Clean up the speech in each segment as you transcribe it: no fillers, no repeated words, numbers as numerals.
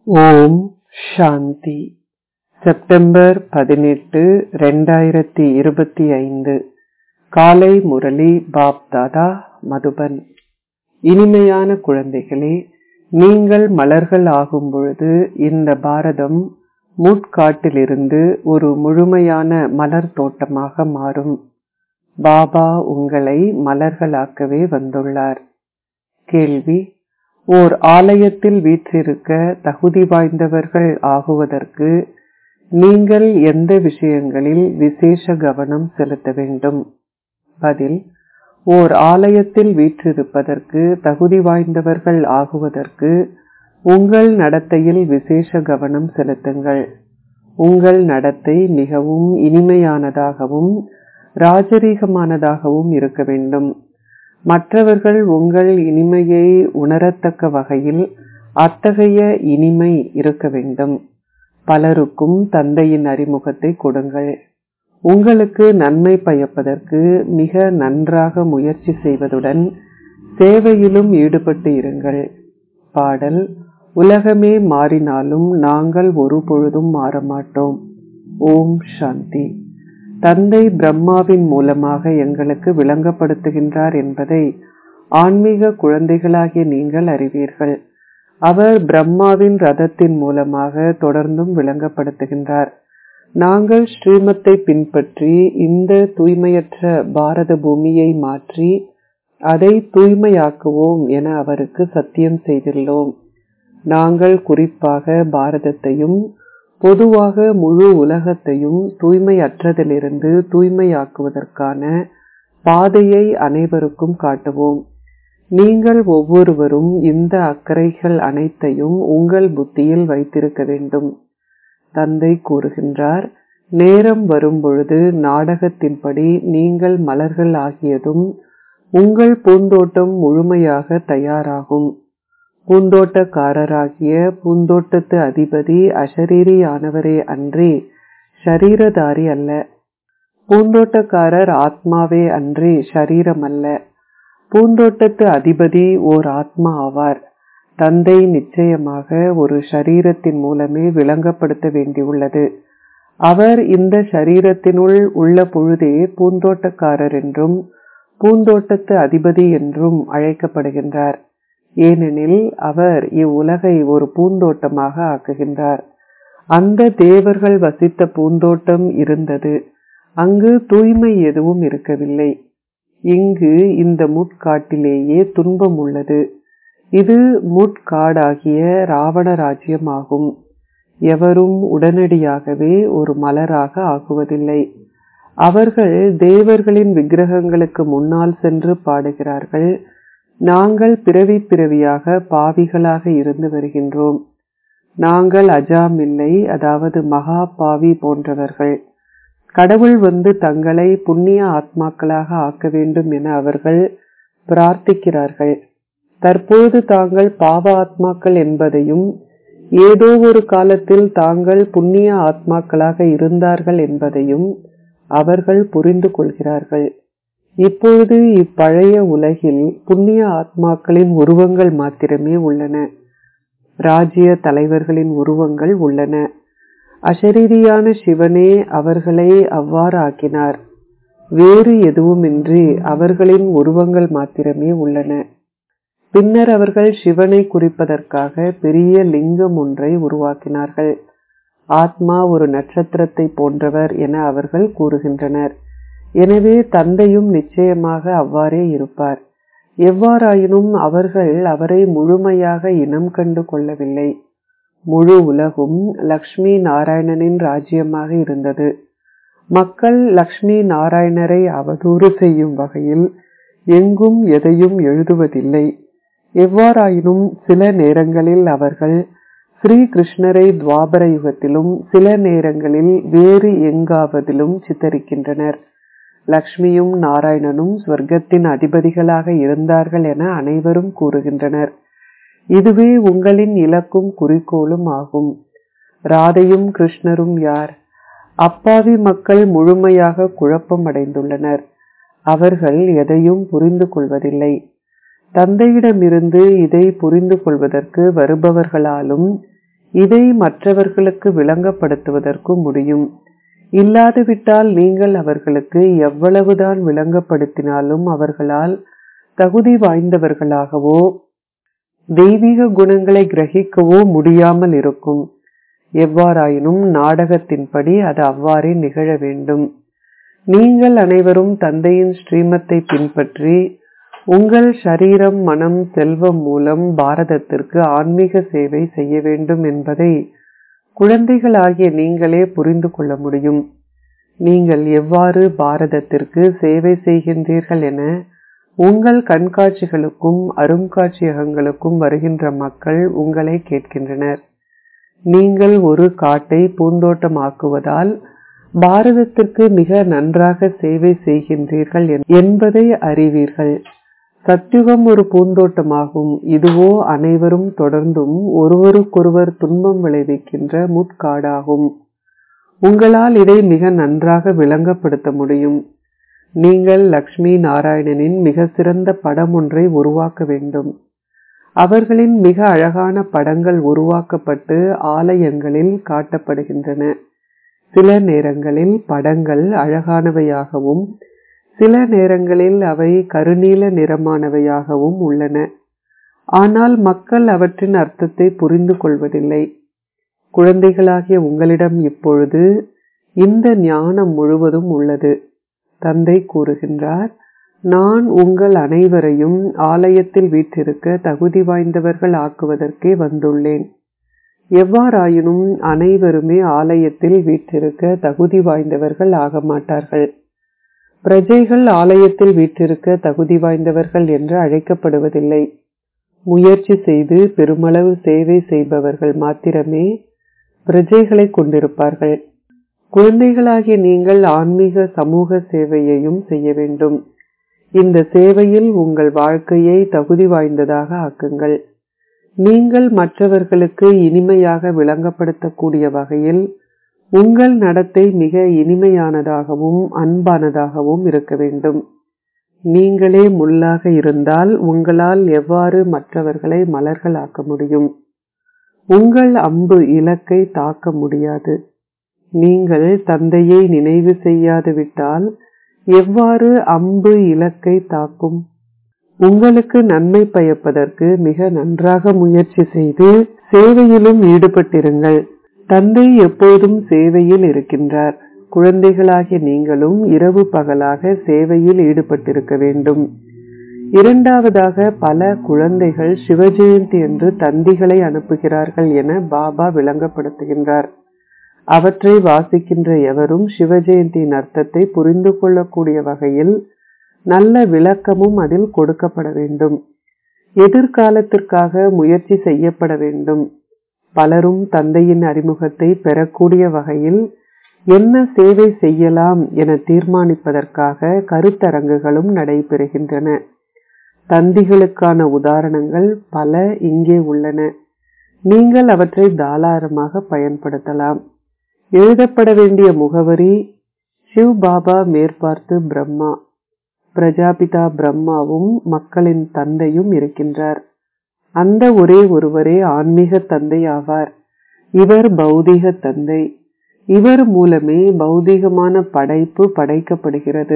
ஓம் சாந்தி. September 18, 2025. காலை Murali pop தாதா, மதுபன். இனிமையான குழந்தைகளே, நீங்கள் மலர்கள் ஆகும் பொழுது இந்த பாரதம் முட்காட்டிலிருந்து ஒரு முழுமையான மலர் தோட்டமாக மாறும். பாபா உங்களை மலர்களாக்கவே வந்துள்ளார். கேள்வி: ஓர் ஆலயத்தில் வீற்றிருக்க தகுதி வாய்ந்தவர்கள் ஆகுவதற்கு நீங்கள் எந்த விஷயங்களில் விசேஷ கவனம் செலுத்த வேண்டும்? பதில்: ஓர் ஆலயத்தில் வீற்றிருப்பதற்கு தகுதி வாய்ந்தவர்கள் ஆகுவதற்கு உங்கள் நடத்தையில் விசேஷ கவனம் செலுத்துங்கள். உங்கள் நடத்தை மிகவும் இனிமையானதாகவும் ராஜரீகமானதாகவும் இருக்க வேண்டும். மற்றவர்கள் உங்கள் இனிமையை உணரத்தக்க வகையில் அத்தகைய இனிமை இருக்க வேண்டும். பலருக்கும் தந்தையின் அறிமுகத்தை கொடுங்கள். உங்களுக்கு நன்மை பயப்பதற்கு மிக நன்றாக முயற்சி செய்வதுடன் சேவையிலும் ஈடுபட்டு இருங்கள். பாடல்: உலகமே மாறினாலும் நாங்கள் ஒருபொழுதும் மாறமாட்டோம். ஓம் சாந்தி. தந்தை பிரம்மாவின் மூலமாக எங்களுக்கு விளங்கப்படுத்துகின்றார் என்பதை ஆன்மீக குழந்தைகளாகிய நீங்கள் அறிவீர்கள். அவர் பிரம்மாவின் ரதத்தின் மூலமாக தொடர்ந்தும் விளங்கப்படுத்துகின்றார். நாங்கள் ஸ்ரீமத்தை பின்பற்றி இந்த தூய்மையற்ற பாரத பூமியை மாற்றி அதை தூய்மையாக்குவோம் என அவருக்கு சத்தியம் செய்துள்ளோம். நாங்கள் குறிப்பாக பாரதத்தையும் பொதுவாக முழு உலகத்தையும் தூய்மையற்றதிலிருந்து தூய்மையாக்குவதற்கான பாதையை அனைவருக்கும் காட்டுவோம். நீங்கள் ஒவ்வொருவரும் இந்த அக்கறைகள் அனைத்தையும் உங்கள் புத்தியில் வைத்திருக்க வேண்டும். தந்தை கூறுகின்றார், நேரம் வரும்பொழுது நாடகத்தின்படி நீங்கள் மலர்கள் ஆகியதும் உங்கள் பூந்தோட்டம் முழுமையாக தயாராகும். பூந்தோட்டக்காரராகிய பூந்தோட்டத்து அதிபதி அஷரீரியானவரே அன்றி ஷரீரதாரி அல்ல. பூந்தோட்டக்காரர் ஆத்மாவே அன்றி ஷரீரம் அல்ல. பூந்தோட்டத்து அதிபதி ஓர் ஆத்மா ஆவார். தந்தை நிச்சயமாக ஒரு ஷரீரத்தின் மூலமே விளங்கப்படுத்த வேண்டியுள்ளது. அவர் இந்த ஷரீரத்தினுள் உள்ள பொழுதே பூந்தோட்டக்காரர் என்றும் பூந்தோட்டத்து அதிபதி என்றும் அழைக்கப்படுகின்றார். ஏனெனில் அவர் இவ்வுலகை ஒரு பூந்தோட்டமாக ஆக்குகின்றார். அந்த தேவர்கள் வசித்த பூந்தோட்டம் இருந்தது. அங்கு தூய்மை எதுவும் இருக்கவில்லை. இங்கு இந்த முட்காட்டிலேயே துன்பம் உள்ளது. இது முட்காடாகிய ராவண ராஜ்யம் ஆகும். எவரும் உடனடியாகவே ஒரு மலராக ஆகுவதில்லை. அவர்கள் தேவர்களின் விக்கிரகங்களுக்கு முன்னால் சென்று பாடுகிறார்கள், நாங்கள் பிறவி பிறவியாக பாவிகளாக இருந்து வருகின்றோம். நாங்கள் அஜாமில்லை, அதாவது மகா பாவி போன்றவர்கள். கடவுள் வந்து தங்களை புண்ணிய ஆத்மாக்களாக ஆக்க வேண்டும் என அவர்கள் பிரார்த்திக்கிறார்கள். தற்போது தாங்கள் பாவ ஆத்மாக்கள் என்பதையும் ஏதோ ஒரு காலத்தில் தாங்கள் புண்ணிய ஆத்மாக்களாக இருந்தார்கள் என்பதையும் அவர்கள் புரிந்து கொள்கிறார்கள். இப்பொழுது இப்பழைய உலகில் புண்ணிய ஆத்மாக்களின் உருவங்கள் மாத்திரமே உள்ளன. ராஜ்ய தலைவர்களின் உருவங்கள் உள்ளன. அஷரீரியான சிவனே அவர்களை அவ்வாறு ஆக்கினார். வேறு எதுவுமின்றி அவர்களின் உருவங்கள் மாத்திரமே உள்ளன. பின்னர் அவர்கள் சிவனை குறிப்பதற்காக பெரிய லிங்கம் ஒன்றை உருவாக்கினார்கள். ஆத்மா ஒரு நட்சத்திரத்தை போன்றவர் என அவர்கள் கூறுகின்றனர். எனவே தந்தையும் நிச்சயமாக அவ்வாறே இருப்பார். எவ்வாறாயினும் அவர்கள் அவரை முழுமையாக இனம் கண்டு கொள்ளவில்லை. முழு உலகும் லக்ஷ்மி நாராயணனின் ராஜ்யமாக இருந்தது. மக்கள் லக்ஷ்மி நாராயணரை அவதூறு செய்யும் வகையில் எங்கும் எதையும் எழுதுவதில்லை. எவ்வாறாயினும் சில நேரங்களில் அவர்கள் ஸ்ரீ கிருஷ்ணரை துவாபர யுகத்திலும் சில நேரங்களில் வேறு எங்காவதிலும் சித்தரிக்கின்றனர். லக்ஷ்மியும் நாராயணனும் ஸ்வர்க்கத்தின் அதிபதிகளாக இருந்தார்கள் என அனைவரும் கூறுகின்றனர். இதுவே உங்களின் இலக்கும் குறிக்கோளும் ஆகும். ராதையும் கிருஷ்ணரும் யார்? அப்பாவி மக்கள் முழுமையாக குழப்பம் அடைந்துள்ளனர். அவர்கள் எதையும் புரிந்து கொள்வதில்லை. தந்தையிடமிருந்து இதை புரிந்து கொள்வதற்கு வருபவர்களாலும் இதை மற்றவர்களுக்கு விளங்கப்படுத்துவதற்கு முடியும். இல்லாதுவிட்டால் நீங்கள் அவர்களுக்கு எவ்வளவுதான் விளங்கப்படுத்தினாலும் அவர்களால் தகுதி வாய்ந்தவர்களாகவோ தெய்வீக குணங்களை கிரகிக்கவோ முடியாமல் இருக்கும். எவ்வாறாயினும் நாடகத்தின்படி அது அவ்வாறே நிகழ வேண்டும். நீங்கள் அனைவரும் தந்தையின் ஸ்ரீமத்தை பின்பற்றி உங்கள் சரீரம், மனம், செல்வம் மூலம் பாரதத்திற்கு ஆன்மீக சேவை செய்ய வேண்டும் என்பதை குழந்தைகளாகிய நீங்களே புரிந்து கொள்ள முடியும். நீங்கள் எவ்வாறு பாரதத்திற்கு சேவை செய்கின்றீர்கள் என உங்கள் கண்காட்சிகளுக்கும் அருங்காட்சியகங்களுக்கும் வருகின்ற மக்கள் உங்களை கேட்கின்றனர். நீங்கள் ஒரு காட்டை பூந்தோட்டம் ஆக்குவதால் பாரதத்திற்கு மிக நன்றாக சேவை செய்கின்றீர்கள் என்பதை அறிவீர்கள். சத்யுகம் ஒரு பூந்தோட்டமாகும். இதுவோ அனைவரும் தொடர்ந்தும் ஒருவருக்கொருவர் துன்பம் விளைவிக்கின்ற முட்காடாகும். உங்களால் இதை மிக நன்றாக விளங்கப்படுத்த முடியும். நீங்கள் லக்ஷ்மி நாராயணனின் மிக சிறந்த படம் ஒன்றை உருவாக்க வேண்டும். அவர்களின் மிக அழகான படங்கள் உருவாக்கப்பட்டு ஆலயங்களில் காட்டப்படுகின்றன. சில நேரங்களில் படங்கள் அழகானவையாகவும் சில நேரங்களில் அவை கருநீல நிறமானவையாகவும் உள்ளன. ஆனால் மக்கள் அவற்றின் அர்த்தத்தை புரிந்து கொள்வதில்லை. குழந்தைகளாகிய உங்களிடம் இப்பொழுது இந்த ஞானம் முழுவதும் உள்ளது. தந்தை கூறுகின்றார், நான் உங்கள் அனைவரையும் ஆலயத்தில் வீற்றிருக்க தகுதி வாய்ந்தவர்கள் ஆக்குவதற்கே வந்துள்ளேன். எவ்வாறாயினும் அனைவருமே ஆலயத்தில் வீற்றிருக்க தகுதி வாய்ந்தவர்கள் ஆக மாட்டார்கள். பிரஜைகள் ஆலயத்தில் வீற்றிருக்க தகுதி வாய்ந்தவர்கள் என்று அழைக்கப்படுவதில்லை. முயற்சி செய்து பெருமளவு சேவை செய்பவர்கள் மாத்திரமே பிரஜைகளை கொண்டிருப்பார்கள். குழந்தைகளாகிய நீங்கள் ஆன்மீக சமூக சேவையையும் செய்ய வேண்டும். இந்த சேவையில் உங்கள் வாழ்க்கையை தகுதி வாய்ந்ததாக ஆக்குங்கள். நீங்கள் மற்றவர்களுக்கு இனிமையாக விளங்கப்படுத்தக்கூடிய வகையில் உங்கள் நடத்தை மிக இனிமையானதாகவும் அன்பானதாகவும் இருக்க வேண்டும். நீங்களே முள்ளாக இருந்தால் உங்களால் எவ்வாறு மற்றவர்களை மலர்களாக்க முடியும்? உங்கள் அம்பு இலக்கை தாக்க முடியாது. நீங்கள் தந்தையை நினைவு செய்யாது விட்டால் எவ்வாறு அம்பு இலக்கை தாக்கும்? உங்களுக்கு நன்மை பயப்பதற்கு மிக நன்றாக முயற்சி செய்து சேவையிலும் ஈடுபட்டிருங்கள். தந்தை எப்போதும் சேவையில் இருக்கின்றார். குழந்தைகளாகிய நீங்களும் இரவு பகலாக சேவையில் ஈடுபட்டிருக்க வேண்டும். இரண்டாவதாக, பல குழந்தைகள் சிவஜெயந்தி என்று தந்திகளை அனுப்புகிறார்கள் என பாபா விளங்கப்படுத்துகின்றார். அவற்றை வாசிக்கின்ற எவரும் சிவஜெயந்தியின் அர்த்தத்தை புரிந்து கொள்ளக்கூடிய வகையில் நல்ல விளக்கமும் அதில் கொடுக்கப்பட வேண்டும். எதிர்காலத்திற்காக முயற்சி செய்யப்பட வேண்டும். பலரும் தந்தையின் அறிமுகத்தை பெறக்கூடிய வகையில் என்ன சேவை செய்யலாம் என தீர்மானிப்பதற்காக கருத்தரங்குகளும் நடைபெறுகின்றன. தந்திகளுக்கான உதாரணங்கள் பல இங்கே உள்ளன. நீங்கள் அவற்றை தாராளமாக பயன்படுத்தலாம். எழுதப்பட வேண்டிய முகவரி: சிவ் பாபா மேற்பார்த்து பிரம்மா. பிரஜாபிதா பிரம்மாவும் மக்களின் தந்தையும் இருக்கின்றார். அந்த ஒரே ஒருவரே ஆன்மீக தந்தை ஆவார். இவர் பௌதீக தந்தை. இவர் மூலமே பௌதீகமான படைப்பு படைக்கப்படுகிறது.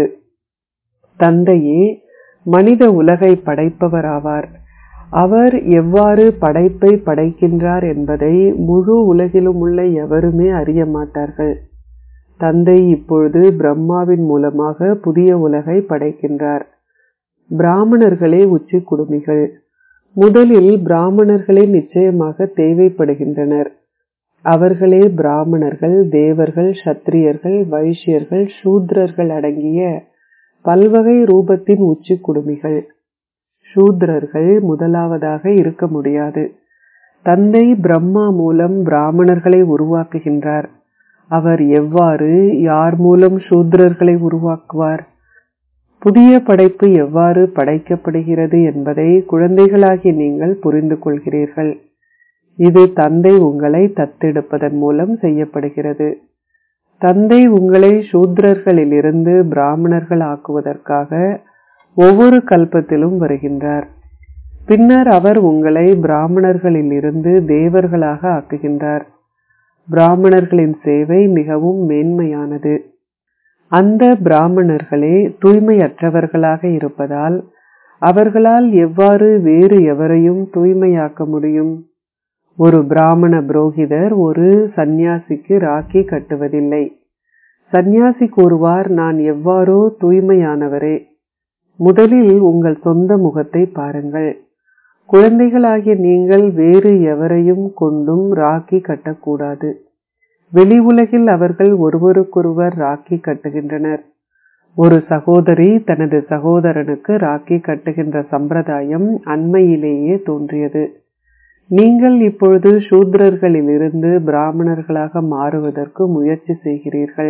தந்தையே மனித உலகை படைப்பவராவார். அவர் எவ்வாறு படைப்பை படைக்கின்றார் என்பதை முழு உலகிலும் உள்ள எவருமே அறிய மாட்டார்கள். தந்தை இப்பொழுது பிரம்மாவின் மூலமாக புதிய உலகை படைக்கின்றார். பிராமணர்களே உச்சி குடுமிகள். முதலில் பிராமணர்களே நிச்சயமாக தேவைப்படுகின்றனர். அவர்களே பிராமணர்கள், தேவர்கள், சத்திரியர்கள், வைஷ்யர்கள், சூத்ரர்கள் அடங்கிய பல்வகை ரூபத்தின் உச்சி குடுமிகள். சூத்ரர்கள் முதலாவதாக இருக்க முடியாது. தந்தை பிரம்மா மூலம் பிராமணர்களை உருவாக்குகின்றார். அவர் எவ்வாறு, யார் மூலம் சூத்ரர்களை உருவாக்குவார்? புதிய படைப்பு எவ்வாறு படைக்கப்படுகிறது என்பதை குழந்தைகளாகி நீங்கள் புரிந்து கொள்கிறீர்கள். இது தந்தை உங்களை தத்தெடுப்பதன் மூலம் செய்யப்படுகிறது. தந்தை உங்களை பின்னர் அவர் உங்களை பிராமணர்களிலிருந்து தேவர்களாக ஆக்குகின்றார். பிராமணர்களின் சேவை மிகவும் மேன்மையானது. அந்த பிராமணர்களே தூய்மையற்றவர்களாக இருப்பதால் அவர்களால் எவ்வாறு வேறு எவரையும் தூய்மையாக்க முடியும்? ஒரு பிராமண புரோகிதர் ஒரு சந்நியாசிக்கு ராக்கி கட்டுவதில்லை. சந்நியாசி கூறுவார், நான் எவ்வாறோ தூய்மையானவரே. முதலில் உங்கள் சொந்த முகத்தை பாருங்கள். குழந்தைகளாகிய நீங்கள் வேறு எவரையும் கொண்டும் ராக்கி கட்டக்கூடாது. வெளி உலகில் அவர்கள் ஒருவருக்கொருவர் ராக்கி கட்டுகின்றனர். ஒரு சகோதரி தனது சகோதரனுக்கு ராக்கி கட்டுகின்ற சம்பிரதாயம் அண்மையிலேயே தோன்றியது. நீங்கள் இப்பொழுது சூத்ரர்களிலிருந்து பிராமணர்களாக மாறுவதற்கு முயற்சி செய்கிறீர்கள்.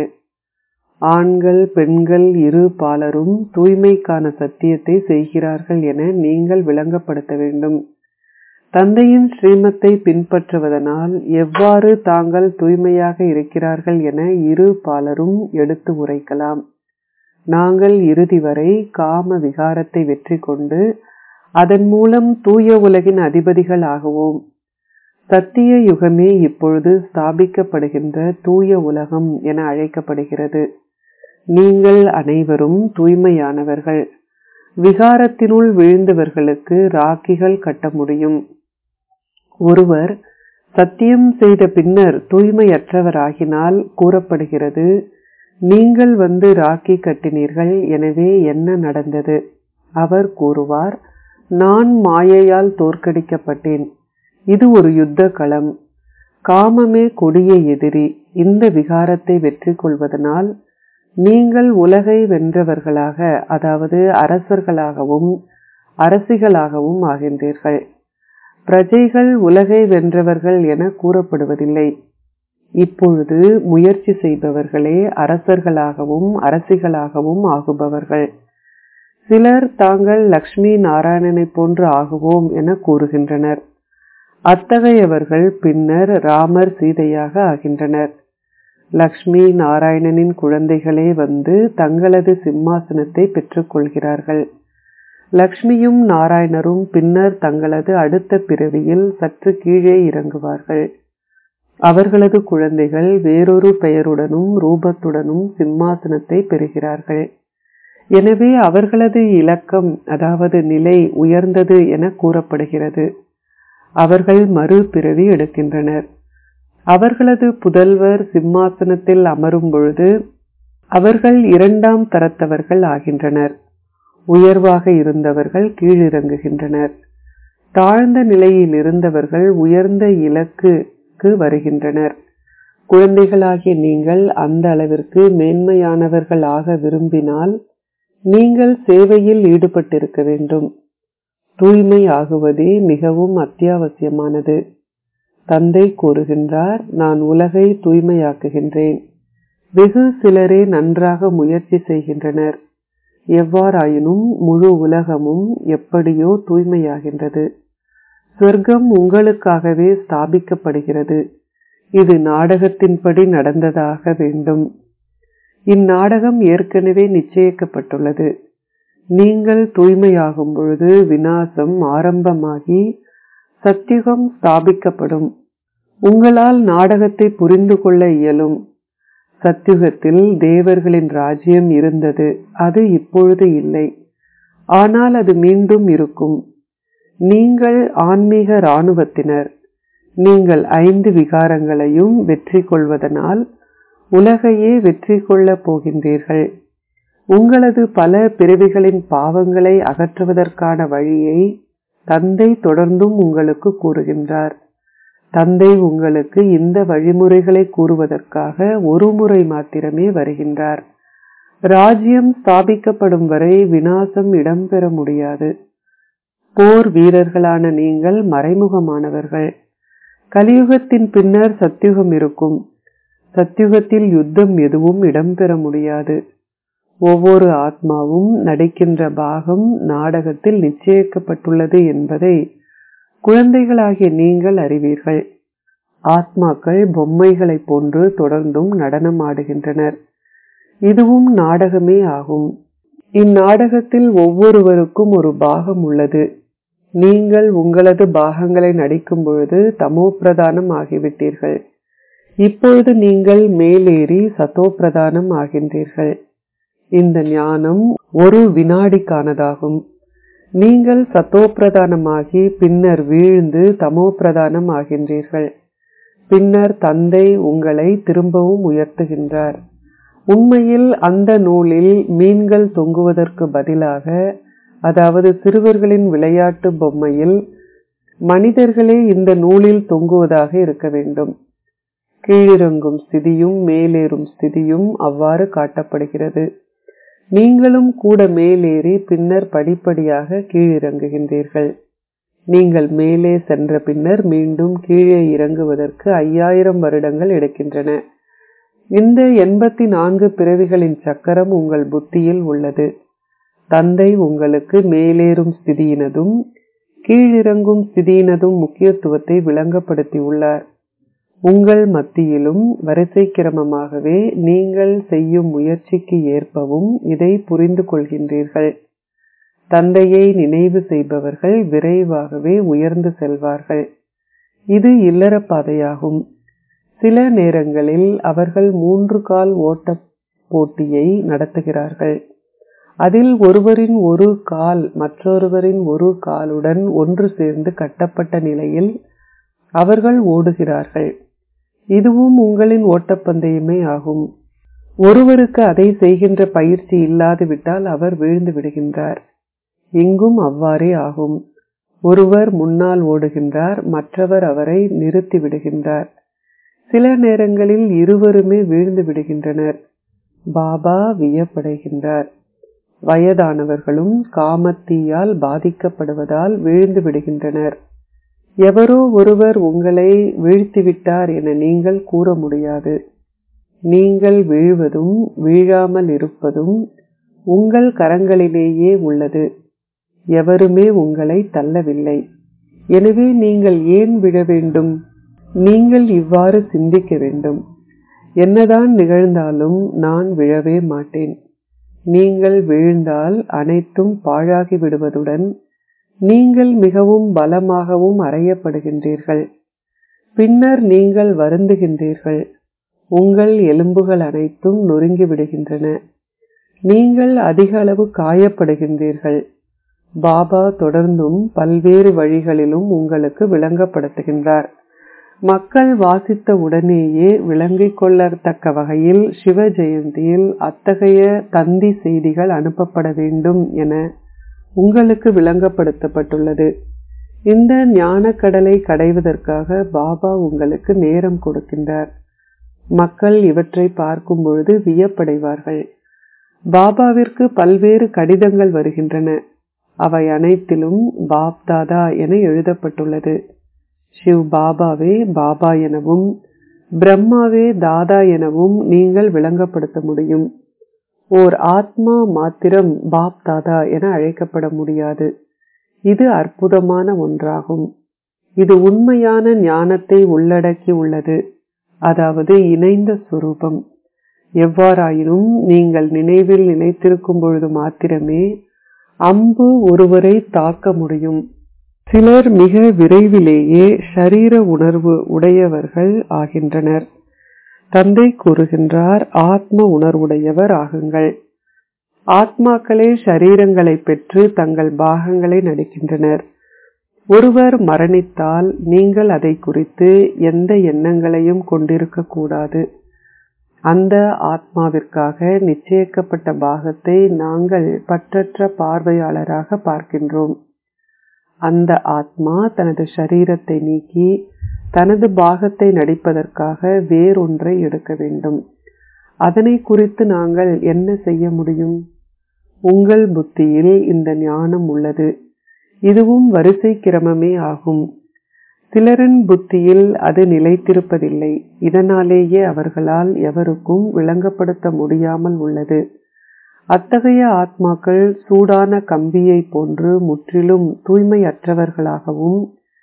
ஆண்கள் பெண்கள் இரு பாலரும் தூய்மைக்கான சத்தியத்தை செய்கிறார்கள் என நீங்கள் விளங்கப்படுத்த வேண்டும். தந்தையின் ஸ்ரீமத்தை பின்பற்றுவதனால் எவ்வாறு தாங்கள் தூய்மையாக இருக்கிறார்கள் என இரு பாலரும் எடுத்து உரைக்கலாம். நாங்கள் இறுதி வரை காம விகாரத்தை வெற்றி கொண்டு அதன் மூலம் தூய உலகின் அதிபதிகள் ஆகுவோம். சத்திய யுகமே இப்பொழுது ஸ்தாபிக்கப்படுகின்ற தூய உலகம் என அழைக்கப்படுகிறது. நீங்கள் அனைவரும் தூய்மையானவர்கள். விகாரத்தினுள் விழுந்தவர்களுக்கு ராக்கிகள் கட்ட முடியும். ஒருவர் சத்தியம் செய்த பின்னர் தூய்மையற்றவராகினால் கூறப்படுகிறது, நீங்கள் வந்து ராக்கி கட்டினீர்கள், எனவே என்ன நடந்தது? அவர் கூறுவார், நான் மாயையால் தோற்கடிக்கப்பட்டேன். இது ஒரு யுத்த களம். காமமே கொடிய எதிரி. இந்த விகாரத்தை வெற்றி கொள்வதனால் நீங்கள் உலகை வென்றவர்களாக, அதாவது அரசர்களாகவும் அரசிகளாகவும் ஆகின்றீர்கள். பிரஜைகள் உலகை வென்றவர்கள் என கூறப்படுவதில்லை. இப்பொழுது முயற்சி செய்பவர்களே அரசர்களாகவும் அரசிகளாகவும் ஆகுபவர்கள். சிலர் தாங்கள் லக்ஷ்மி நாராயணனை போன்று ஆகுவோம் என கூறுகின்றனர். அத்தகையவர்கள் பின்னர் ராமர் சீதையாக ஆகின்றனர். லக்ஷ்மி நாராயணனின் குழந்தைகளே வந்து தங்களது சிம்மாசனத்தை பெற்றுக் கொள்கிறார்கள். லக்ஷ்மியும் நாராயணரும் பின்னர் தங்களது அடுத்த பிறவியில் சற்று கீழே இறங்குவார்கள். அவர்களது குழந்தைகள் வேறொரு பெயருடனும் ரூபத்துடனும் சிம்மாசனத்தை பெறுகிறார்கள். எனவே அவர்களது இலக்கம், அதாவது நிலை உயர்ந்தது என கூறப்படுகிறது. அவர்கள் மறுபிறவி எடுக்கின்றனர். அவர்களது புதல்வர் சிம்மாசனத்தில் அமரும் பொழுது அவர்கள் இரண்டாம் தரத்தவர்கள் ஆகின்றனர். உயர்வாக இருந்தவர்கள் கீழிறங்குகின்றனர். தாழ்ந்த நிலையில் இருந்தவர்கள் உயர்ந்த இலக்குக்கு வருகின்றனர். குழந்தைகளாகிய நீங்கள் அந்த அளவிற்கு மேன்மையானவர்கள் ஆக விரும்பினால் நீங்கள் சேவையில் ஈடுபட்டிருக்க வேண்டும். தூய்மை ஆகுவதே மிகவும் அத்தியாவசியமானது. தந்தை கூறுகின்றார், நான் உலகை தூய்மையாக்குகின்றேன். வெகு சிலரே நன்றாக முயற்சி செய்கின்றனர். எவ்வாறாயினும் முழு உலகமும் எப்படியோ தூய்மையாகின்றது. சொர்க்கம் உங்களுக்காகவே ஸ்தாபிக்கப்படுகிறது. இது நாடகத்தின்படி நடந்ததாக வேண்டும். இந்நாடகம் ஏற்கனவே நிச்சயிக்கப்பட்டுள்ளது. நீங்கள் தூய்மையாகும் பொழுது விநாசம் ஆரம்பமாகி சத்தியுகம் ஸ்தாபிக்கப்படும். உங்களால் நாடகத்தை புரிந்து கொள்ள இயலும். சத்தியுகத்தில் தேவர்களின் ராஜ்யம் இருந்தது. அது இப்பொழுது இல்லை. ஆனால் அது மீண்டும் இருக்கும். நீங்கள் ஆன்மீக இராணுவத்தினர். நீங்கள் 5 விகாரங்களையும் வெற்றி கொள்வதனால் உலகையே வெற்றி கொள்ளப் போகின்றீர்கள். உங்களது பல பிறவிகளின் பாவங்களை அகற்றுவதற்கான வழியை தந்தை தொடர்ந்தும் உங்களுக்கு கூறுகின்றார். தந்தை உங்களுக்கு இந்த வழிமுறைகளை கூறுவதற்காக ஒரு முறை மாத்திரமே வருகின்றார். ராஜ்யம் ஸ்தாபிக்கப்படும் வரை விநாசம் இடம்பெற முடியாது. போர் வீரர்களான நீங்கள் மறைமுகமானவர்கள். கலியுகத்தின் பின்னர் சத்தியுகம் இருக்கும். சத்தியுகத்தில் யுத்தம் எதுவும் இடம்பெற முடியாது. ஒவ்வொரு ஆத்மாவும் நடிக்கின்ற பாகம் நாடகத்தில் நிச்சயிக்கப்பட்டுள்ளது என்பதை குழந்தைகளாகிய நீங்கள் அறிவீர்கள். ஆத்மாக்கள் பொம்மைகளைப் போன்று தொடர்ந்தும் நடனம் ஆடுகின்றனர். இதுவும் நாடகமே ஆகும். இந்நாடகத்தில் ஒவ்வொருவருக்கும் ஒரு பாகம் உள்ளது. நீங்கள் உங்களது பாகங்களை நடிக்கும் பொழுது தமோ பிரதானம் ஆகிவிட்டீர்கள். இப்பொழுது நீங்கள் மேலேறி சதோ பிரதானம் ஆகின்றீர்கள். இந்த ஞானம் ஒரு வினாடிக்கானதாகும். நீங்கள் சதோ பிரதானமாகி பின்னர் வீழ்ந்து தமோ பிரதானம் ஆகின்றீர்கள். பின்னர் தந்தை உங்களை திரும்பவும் உயர்த்துகின்றார். உண்மையில் அந்த நூலில் மீன்கள் தொங்குவதற்கு பதிலாக, அதாவது சிறுவர்களின் விளையாட்டு பொம்மையில் மனிதர்களே இந்த நூலில் தொங்குவதாக இருக்க வேண்டும். கீழிறங்கும் ஸ்திதியும் மேலேறும் ஸ்திதியும் அவ்வாறு காட்டப்படுகிறது. நீங்களும் கூட மேலேறி பின்னர் படிப்படியாக கீழிறங்குகின்றீர்கள். நீங்கள் மேலே சென்ற பின்னர் மீண்டும் கீழே இறங்குவதற்கு 5000 வருடங்கள் எடுக்கின்றன. இந்த 84 பிறவிகளின் சக்கரம் உங்கள் புத்தியில் உள்ளது. தந்தை உங்களுக்கு மேலேறும் ஸ்திதியினதும் கீழிறங்கும் ஸ்திதியினதும் முக்கியத்துவத்தை விளங்கப்படுத்தியுள்ளார். உங்கள் மத்தியிலும் வரிசை கிரமமாகவே நீங்கள் செய்யும் முயற்சிக்கு ஏற்பவும் இதை புரிந்து கொள்கின்றீர்கள். தந்தையை நினைவு செய்பவர்கள் விரைவாகவே உயர்ந்து செல்வார்கள். இது இல்லற பாதையாகும். சில நேரங்களில் அவர்கள் 3 கால் ஓட்ட போட்டியை நடத்துகிறார்கள். அதில் ஒருவரின் ஒரு கால் மற்றொருவரின் ஒரு காலுடன் ஒன்று சேர்ந்து கட்டப்பட்ட நிலையில் அவர்கள் ஓடுகிறார்கள். இதுவும் உங்களின் ஓட்டப்பந்தயமே ஆகும். ஒருவருக்கு அதை செய்கின்ற பயிற்சி இல்லாது விட்டால் அவர் வீழ்ந்து விடுகின்றார். இங்கும் அவ்வாறே ஆகும். ஒருவர் முன்னால் ஓடுகின்றார், மற்றவர் அவரை நிறுத்தி விடுகின்றார். சில நேரங்களில் இருவருமே வீழ்ந்து விடுகின்றனர். பாபா வியப்படைகின்றார். வயதானவர்களும் காமத்தீயால் பாதிக்கப்படுவதால் வீழ்ந்து விடுகின்றனர். எவரோ ஒருவர் உங்களை வீழ்த்திவிட்டார் என நீங்கள் கூற முடியாது. நீங்கள் வீழ்வதும் வீழாமல் இருப்பதும் உங்கள் கரங்களிலேயே உள்ளது. எவருமே உங்களை தள்ளவில்லை. எனவே நீங்கள் ஏன் விழ வேண்டும்? நீங்கள் இவ்வாறு சிந்திக்க வேண்டும். என்னதான் நிகழ்ந்தாலும் நான் விழவே மாட்டேன். நீங்கள் வீழ்ந்தால் அனைத்தும் பாழாகி விடுவதுடன் நீங்கள் மிகவும் பலமாகவும் அறையப்படுகின்றீர்கள். பின்னர் நீங்கள் வருந்துகின்றீர்கள். உங்கள் எலும்புகள் அனைத்தும் நொறுங்கி விடுகின்றன. நீங்கள் அதிக அளவு காயப்படுகின்றீர்கள். பாபா தொடர்ந்தும் பல்வேறு வழிகளிலும் உங்களுக்கு விளங்கப்படுத்துகின்றார். மக்கள் வாசித்த உடனேயே விளங்கிக் கொள்ளத்தக்க வகையில் சிவ ஜெயந்தியில் அத்தகைய தந்தி செய்திகள் அனுப்பப்பட வேண்டும் என உங்களுக்கு விளங்கப்படுத்தப்பட்டுள்ளது. இந்த ஞானக்கடலை கடைவதற்காக பாபா உங்களுக்கு நேரம் கொடுக்கின்றார். மக்கள் இவற்றை பார்க்கும் பொழுது வியப்படைவார்கள். பாபாவிற்கு பல்வேறு கடிதங்கள் வருகின்றன. அவை அனைத்திலும் பாப் தாதா என எழுதப்பட்டுள்ளது. சிவ் பாபாவே பாபா எனவும் பிரம்மாவே தாதா எனவும் நீங்கள் விளங்கப்படுத்த முடியும். ஓர் ஆத்மா மாத்திரம் பாப் தாதா என அழைக்கப்பட முடியாது. இது அற்புதமான ஒன்றாகும். இது உண்மையான ஞானத்தை உள்ளடக்கி உள்ளது, அதாவது இணைந்த சுரூபம். எவ்வாறாயினும் நீங்கள் நினைவில் நினைத்திருக்கும் பொழுது மாத்திரமே அம்பு ஒருவரை தாக்க முடியும். சிலர் மிக விரைவிலேயே ஷரீர உணர்வு உடையவர்கள் ஆகின்றனர். தந்தை கூறுகின்றார், ஆத்ம உணர்வுடையவர் ஆகுங்கள். ஆத்மாக்களே ஷரீரங்களை பெற்று தங்கள் பாகங்களை நடிக்கின்றனர். ஒருவர் மரணித்தால் நீங்கள் அதை குறித்து எந்த எண்ணங்களையும் கொண்டிருக்க கூடாது. அந்த ஆத்மாவிற்காக நிச்சயிக்கப்பட்ட பாகத்தை நாங்கள் பற்றற்ற பார்வையாளராக பார்க்கின்றோம். அந்த ஆத்மா தனது ஷரீரத்தை நீக்கி தனது பாகத்தை நடிப்பதற்காக வேறொன்றை எடுக்க வேண்டும். அதனை குறித்து நாங்கள் என்ன செய்ய முடியும்? உங்கள் புத்தியில் இந்த ஞானம் உள்ளது. இதுவும் வரிசை கிரமமே ஆகும். சிலரின் புத்தியில் அது நிலைத்திருப்பதில்லை. இதனாலேயே அவர்களால் எவருக்கும் விளங்கப்படுத்த முடியாமல் உள்ளது. அத்தகைய ஆத்மாக்கள் சூடான கம்பியை போன்று முற்றிலும் தூய்மையற்றவர்களாகவும்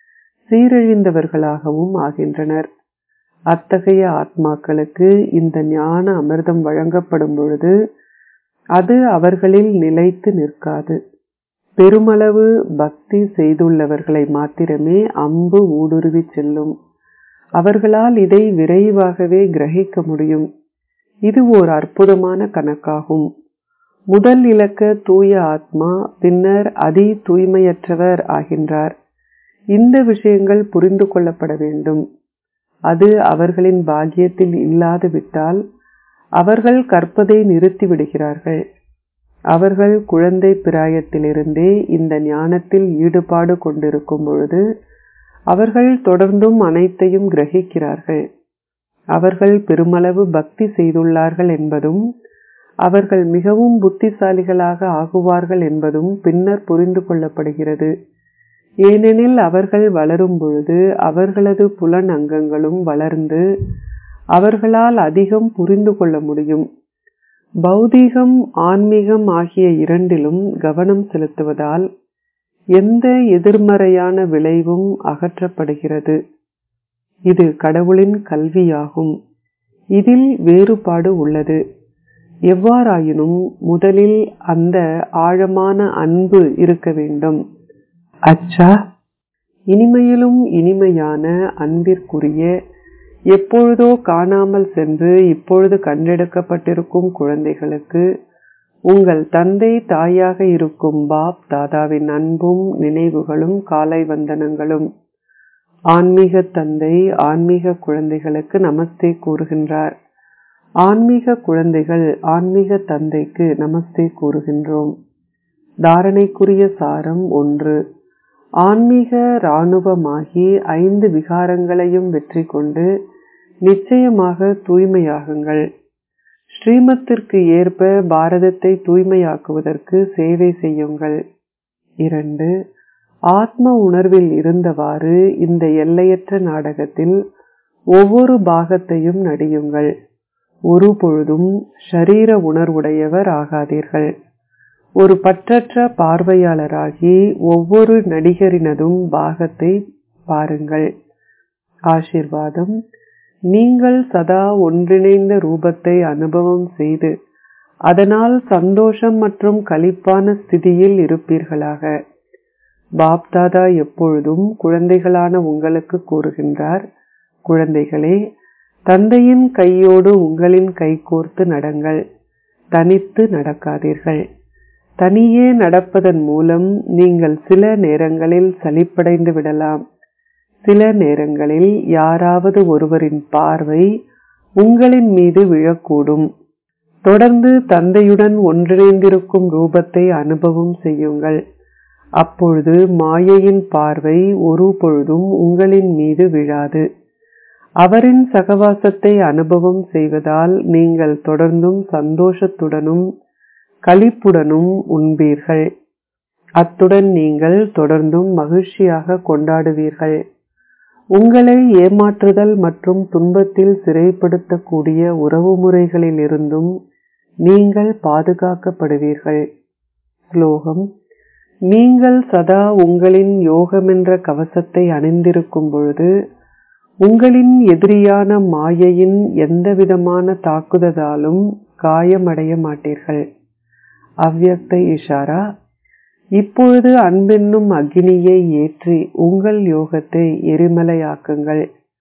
சீரழிந்தவர்களாகவும் ஆகின்றனர். அத்தகைய ஆத்மாக்களுக்கு இந்த ஞான அமிர்தம் வழங்கப்படும் பொழுது அது அவர்களில் நிலைத்து நிற்காது. பெருமளவு பக்தி செய்துள்ளவர்களை மாத்திரமே அம்பு ஊடுருவி செல்லும். அவர்களால் இதை விரைவாகவே கிரகிக்க முடியும். இது ஓர் அற்புதமான கணக்காகும். முதல் இலக்க தூய ஆத்மா பின்னர் அதி தூய்மையற்றவர் ஆகின்றார். இந்த விஷயங்கள் புரிந்து கொள்ளப்பட வேண்டும். அது அவர்களின் பாக்கியத்தில் இல்லாது விட்டால் அவர்கள் கற்பதை நிறுத்திவிடுகிறார்கள். அவர்கள் குழந்தை பிராயத்திலிருந்தே இந்த ஞானத்தில் ஈடுபாடு கொண்டிருக்கும் பொழுது அவர்கள் தொடர்ந்தும் அனைத்தையும் கிரகிக்கிறார்கள். அவர்கள் பெருமளவு பக்தி செய்துள்ளார்கள் என்பதும் அவர்கள் மிகவும் புத்திசாலிகளாக ஆகுவார்கள் என்பதும் பின்னர் புரிந்து கொள்ளப்படுகிறது. ஏனெனில் அவர்கள் வளரும் பொழுது அவர்களது புலன் அங்கங்களும் வளர்ந்து அவர்களால் அதிகம் புரிந்து கொள்ள முடியும். பௌதீகம் ஆன்மீகம் ஆகிய இரண்டிலும் கவனம் செலுத்துவதால் எந்த எதிர்மறையான விளைவும் அகற்றப்படுகிறது. இது கடவுளின் கல்வியாகும். இதில் வேறுபாடு உள்ளது. எவ்வாறாயினும் முதலில் அந்த ஆழமான அன்பு இருக்க வேண்டும். அச்சா, இனிமையிலும் இனிமையான அன்பிற்குரிய எப்பொழுதோ காணாமல் சென்று இப்பொழுது கண்டெடுக்கப்பட்டிருக்கும் குழந்தைகளுக்கு உங்கள் தந்தை தாயாக இருக்கும் பாப் தாதாவின் அன்பும் நினைவுகளும் காலை வந்தனங்களும். ஆன்மீக தந்தை ஆன்மீக குழந்தைகளுக்கு நமஸ்தே கூறுகின்றார். ஆன்மீக குழந்தைகள் ஆன்மீக தந்தைக்கு நமஸ்தே கூறுகின்றோம். தாரணைக்குரிய சாரம் 1. ஆன்மீக இராணுவமாகி 5 விகாரங்களையும் வெற்றி கொண்டு நிச்சயமாக தூய்மையாகுங்கள். ஸ்ரீமத்திற்கு ஏற்ப பாரதத்தை தூய்மையாக்குவதற்கு சேவை செய்யுங்கள். 2. ஆத்ம உணர்வில் இருந்தவாறு இந்த எல்லையற்ற நாடகத்தில் ஒவ்வொரு பாகத்தையும் நடியுங்கள். ஒரு பொழுதும் ஷரீர உணர்வுடையவர் ஆகாதீர்கள். ஒரு பற்றற்ற பார்வையாளராகி ஒவ்வொரு நடிகரினதும் பாகத்தை பாருங்கள். ஆசீர்வாதம். நீங்கள் சதா ஒன்றிணைந்த ரூபத்தை அனுபவம் செய்து அதனால் சந்தோஷம் மற்றும் களிப்பான ஸ்திதியில் இருப்பீர்களாக. பாப்தாதா எப்பொழுதும் குழந்தைகளான உங்களுக்கு கூறுகின்றார், குழந்தைகளே, தந்தையின் கையோடு உங்களின் கைகோர்த்து நடங்கள். தனித்து நடக்காதீர்கள். தனியே நடப்பதன் மூலம் நீங்கள் சில நேரங்களில் சலிப்படைந்து விடலாம். சில நேரங்களில் யாராவது ஒருவரின் பார்வை உங்களின் மீது விழக்கூடும். தொடர்ந்து தந்தையுடன் ஒன்றிணைந்திருக்கும் ரூபத்தை அனுபவம் செய்யுங்கள். அப்பொழுது மாயையின் பார்வை ஒரு பொழுதும் உங்களின் மீது விழாது. அவரின் சகவாசத்தை அனுபவம் செய்வதால் நீங்கள் தொடர்ந்தும் சந்தோஷத்துடனும் களிப்புடனும் உண்பீர்கள். அத்துடன் நீங்கள் தொடர்ந்தும் மகிழ்ச்சியாக கொண்டாடுவீர்கள். உங்களை ஏமாற்றுதல் மற்றும் துன்பத்தில் சிறைப்படுத்தக்கூடிய உறவு முறைகளில் இருந்தும் நீங்கள் பாதுகாக்கப்படுவீர்கள். ஸ்லோகம். நீங்கள் சதா உங்களின் யோகமென்ற கவசத்தை அணிந்திருக்கும் பொழுது உங்களின் எதிரியான மாயையின் எந்தவிதமான தாக்குதலாலும் காயமடைய மாட்டீர்கள். அவ்யக்த இஷாரா. இப்பொழுது அன்பென்னும் அக்னியை ஏற்றி உங்கள் யோகத்தை எரிமலையாக்குங்கள்.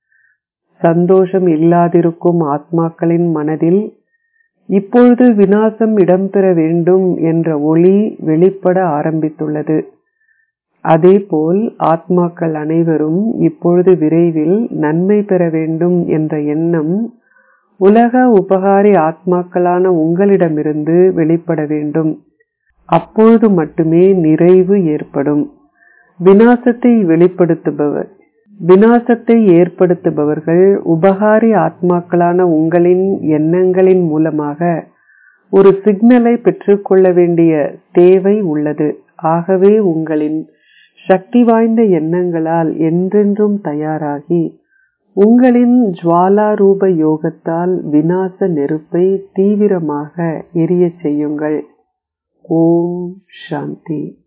சந்தோஷம் இல்லாதிருக்கும் ஆத்மாக்களின் மனதில் இப்பொழுது விநாசம் இடம்பெற வேண்டும் என்ற ஒளி வெளிப்பட ஆரம்பித்துள்ளது. அதேபோல் ஆத்மாக்கள் அனைவரும் இப்பொழுது விரைவில் நன்மை பெற வேண்டும் என்ற எண்ணம் உலக உபகாரி ஆத்மாக்களான உங்களிடமிருந்து வெளிப்பட வேண்டும். அப்பொழுது மட்டுமே நிறைவு ஏற்படும். விநாசத்தை ஏற்படுத்துபவர்கள் உபகாரி ஆத்மாக்களான உங்களின் எண்ணங்களின் மூலமாக ஒரு சிக்னலை பெற்றுக்கொள்ள வேண்டிய தேவை உள்ளது. ஆகவே உங்களின் சக்தி வாய்ந்த எண்ணங்களால் என்றென்றும் தயாராகி உங்களின் ஜுவாலா ரூப யோகத்தால் விநாச நெருப்பை தீவிரமாக எரியச் செய்யுங்கள். ஓம் சாந்தி.